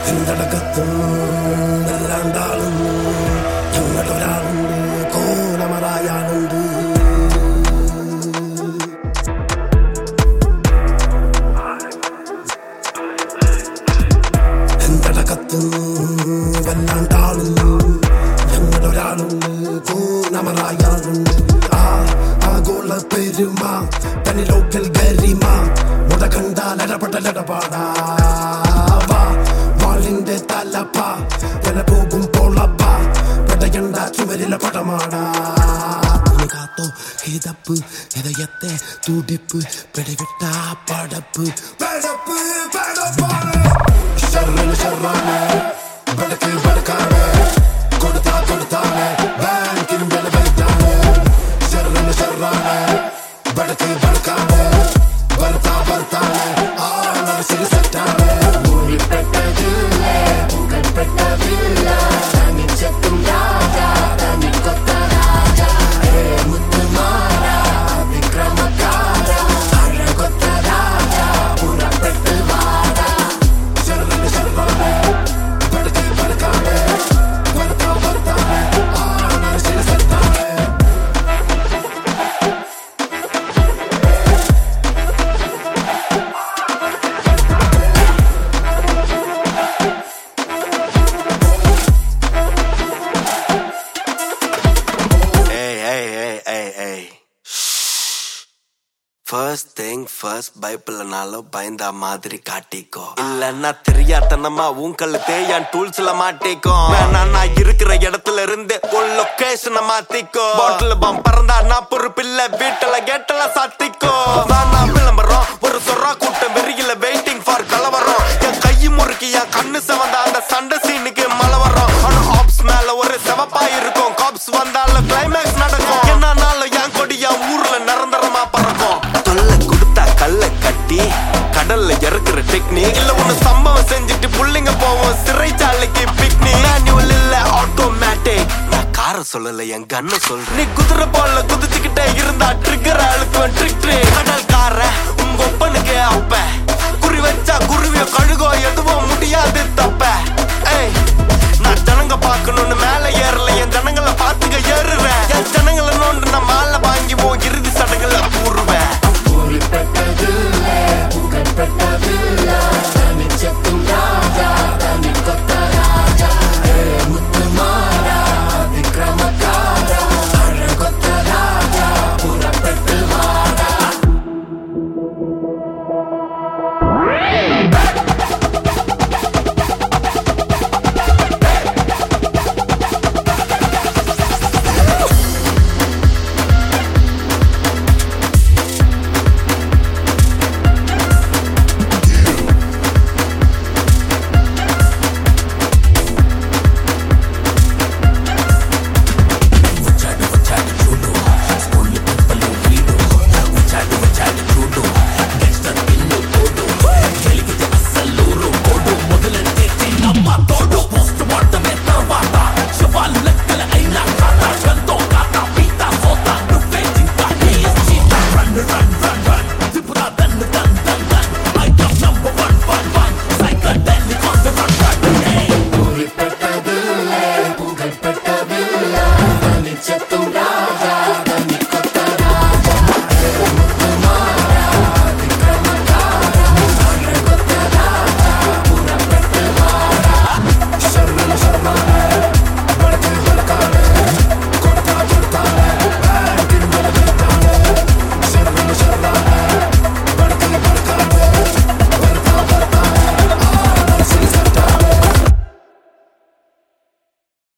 എന്തടക്കത്തും എല്ലാണ്ടാളും ഞങ്ങളൊരാളുണ്ട് കോലമറായാളുണ്ട് എന്തടക്കത്തും വല്ലാണ്ടാളും ഞങ്ങളൊരാളുണ്ട് കോലമറായാളുണ്ട് ആഗോള പെരുമ തനി ലോക്കൽ ഗരിമ മുട കണ്ടാൽ ഇടപെടലിടപാടാ വാളിന്റെ തലപ്പ വില പോകും പൊളപ്പ പെടയണ്ട ചുവരിലെ പടമാടാ കാത്തോ കിതപ്പ് ഹൃദയത്തെ തുടിപ്പ് പിടിവിട്ട പടപ്പ് പടപ്പ് പടപ്പാണ് ഷർറിന് ഷർറാണ് ബടക്ക് ബടക്കാണ് കൊടുത്താണ് ബാങ്കിനും വില വലുതാണ് ഷർറിന് ഷർറാണ് ബടക്ക് ബടക്കാണ് ഭർത്താണ് ആളെ സെറ്റാണ് First thing first பைபிள்னாலும் பயந்தா மாதிரி காட்டிக்கோ இல்லன்னா தெரியாதனமா உங்களை தேயான் டூல்ஸ்ல மாட்டிக்கோ நான் இருக்கிற இடத்துல இருந்து ஒரு லொகேஷனை மாத்திக்கோ பாட்டில் பம் பறந்தா நான் பொறுப்பில்ல வீட்டுல கேட்டல சாத்திக்கோ நான் விளம்பரம் ஒரு சொரா கூட்டம் வெறியில வெயிட்டிங் ஃபார் கலவரம் என் கை முறுக்கி என் கண்ணு செவந்த அந்த சண்டை சீனுக்கு மழை வரும் ஆனா ஆப்ஸ் மேல ஒரு செவப்பா இருக்கும் காப்ஸ் வந்தாலும் கிளைமேக்ஸ் நடக்கும் என்னன்னாலும் என் கொடி என் ஊர்ல நிரந்தரமா பறக்கும் கல்ல கட்டி கடல்ல இறக்குற டெக்னிக் இல்ல ஒண்ணு சம்பவம் செஞ்சுட்டு புள்ளிங்க போவோம் சிறைச்சாலைக்கு பிக்னிக் மேனுவல் இல்ல ஆட்டோமேட்டிக் நான் கார சொல்லல என் கண்ண சொல்றேன் நீ குதிரை போல குதிச்சுக்கிட்டே இருந்தா ட்ரிக்கர் அழுக்குவேன் ட்ரிக் கடல் கார உங்க ஒப்பனுக்கு அப்ப குறி வச்சா குருவிய கழுகோ எதுவும்